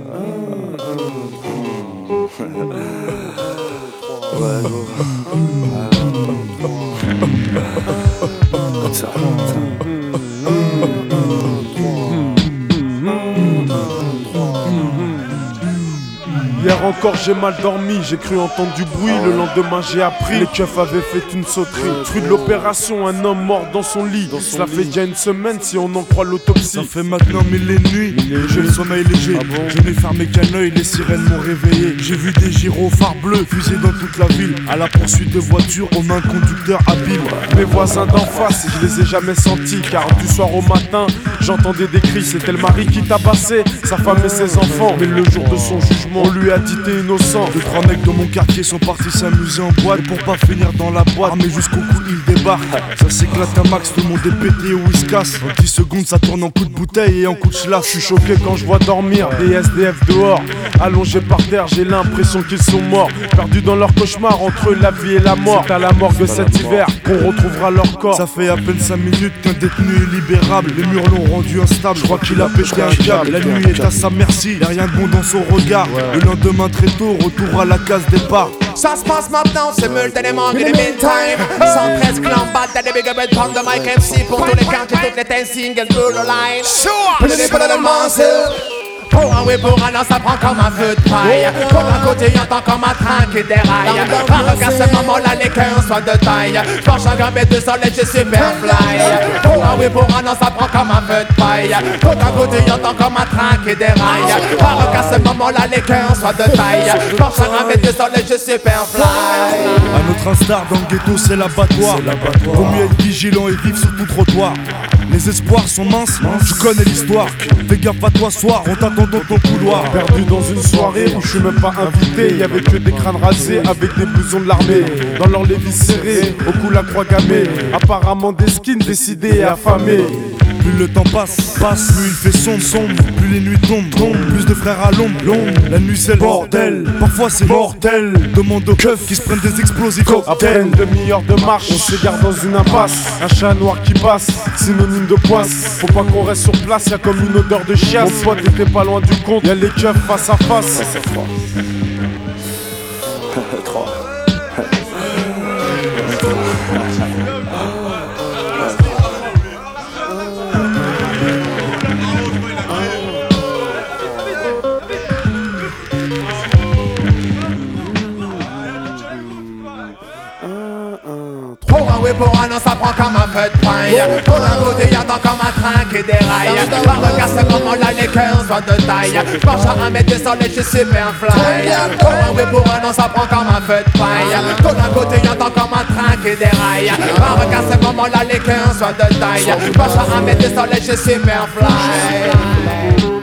Hier encore j'ai mal dormi, j'ai cru entendre du bruit. Le lendemain j'ai appris, les keufs avaient fait une sauterie. Fruit de l'opération, un homme mort dans son lit. Ça fait déjà une semaine si on en croit l'autopsie. Ça fait maintenant 1000 et nuits, j'ai le sommeil léger. Je n'ai fermé qu'un œil, les sirènes m'ont réveillé. J'ai vu des gyrophares bleus fusés dans toute la ville. À la poursuite de voitures, on a un conducteur habile. Mes voisins d'en face, je les ai jamais sentis. Car du soir au matin, j'entendais des cris. C'était le mari qui tabassait sa femme et ses enfants. Mais le jour de son jugement, on lui a dit t'es innocent. 2-3 mecs de mon quartier sont partis s'amuser en boîte. Pour pas finir dans la boîte, mais jusqu'au cou ils débarquent. Ça s'éclate à max, tout le monde est pété ou il se casse. En 10 secondes ça tourne en coup de bouteille et en coup de schlass. Je suis choqué quand je vois dormir des SDF dehors. Allongés par terre, j'ai l'impression qu'ils sont morts. Perdus dans leur cauchemar entre la vie et la mort. C'est à la morgue cet hiver qu'on retrouvera leur corps. Ça fait à peine 5 minutes qu'un détenu est libérable. Les murs l'ont rendu instable, je crois qu'il a pété un câble. La nuit est à sa merci, y'a rien de bon dans son regard. Le lendemain très tôt, retour à la case départ. Ça se passe maintenant, c'est multituellement in the meantime. 113 clans bad, t'as des big up pound de Mike MC. Pour tous les country, toutes les 10 singles, tout le line. Plus des pas de mancille. Pour un oui, pour un an, ça prend comme un feu de paille. Pour un côté, y'entend comme un train qui déraille. Par regarde ce moment-là, les cœurs soient de taille. Penche un grand bête de soleil, j'ai super fly. Pour un oui, pour un an, ça prend comme un feu de paille. Pour un côté, y'entend comme un train qui déraille. Par regarde ce moment-là, les cœurs soient de taille. Penche un grand bête de soleil, j'ai super fly. À notre instar, dans le ghetto, c'est l'abattoir. Vaut mieux être vigilant et vivre sur tout trottoir. Les espoirs sont minces, tu connais l'histoire. Fais gaffe à toi soir, on t'attend dans ton couloir. Perdu dans une soirée où je suis même pas invité. Y'avait que des crânes rasés avec des blousons de l'armée. Dans leur lévis serrés, au cou la croix gammée. Apparemment des skins décidés et affamés. Plus le temps passe, plus il fait sombre, plus les nuits tombent, plus de frères à l'ombre, la nuit c'est le bordel, parfois c'est mortel. Demande aux keufs qui se prennent des explosifs. Après une demi-heure de marche, on s'égare dans une impasse. Un chat noir qui passe, synonyme de poisse. Faut pas qu'on reste sur place, y'a comme une odeur de chiasse. Mon pote était pas loin du compte, y'a les keufs face à face. Pour un oui, pour un an, ça prend comme un feu de paille. Pour un côté, y'entend comme un train qui déraille. Par regarde ce moment-là, les cœurs soient de taille. Penche à 1 mètre de soleil, je suis super fly. Pour un oui, pour un an, ça prend comme un feu de paille. Pour un côté, y'entend comme un train qui déraille. Par regarde ce moment-là, les cœurs soient de taille. Penche à 1 mètre de soleil, je suis super fly.